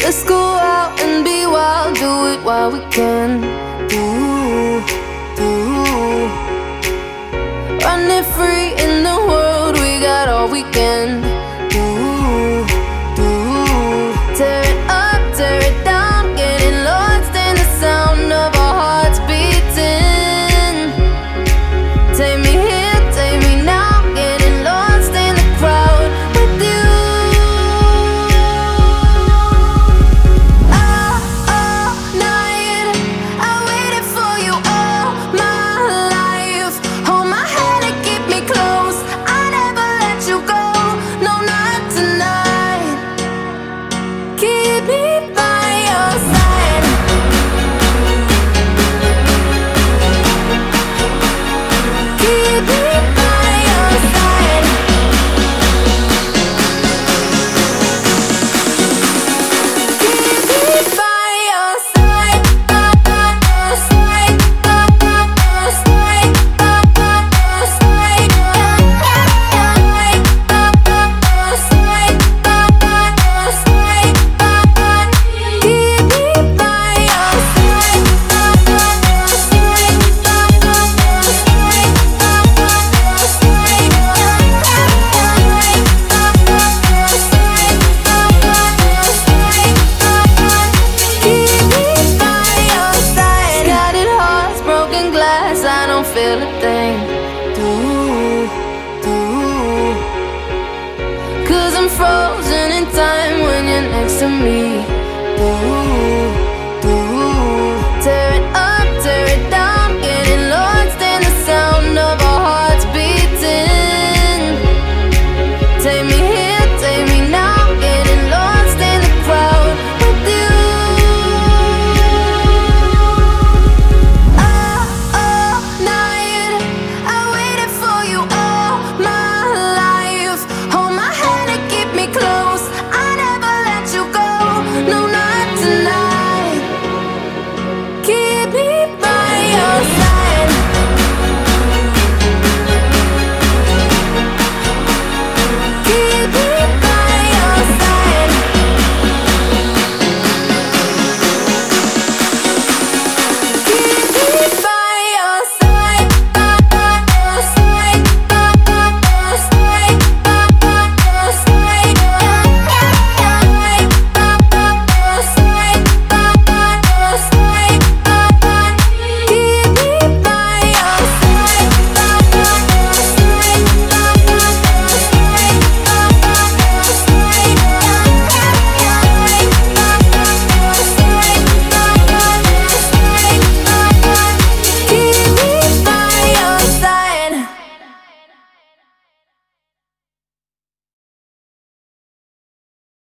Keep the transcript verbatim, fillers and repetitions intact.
Let's go out and be wild, do it while we can. Do, do. Running free in the world, we got all we can. Do, do. Tear it up, tear it down, getting lost in the sound of our hearts beating. Take me here, take me now, getting lost in the crowd with you. All, all night, I waited for you all my life. Hold my hand and keep me close, I never let you go, no, not tonight. Keep me by your side. Keep me by your side. Keep me by your side. By your side. By your side. By your side. Keep me by your side. Scattered hearts, broken glass, I don't feel a thing. Do, do. Cause I'm frozen in time when you're next to me.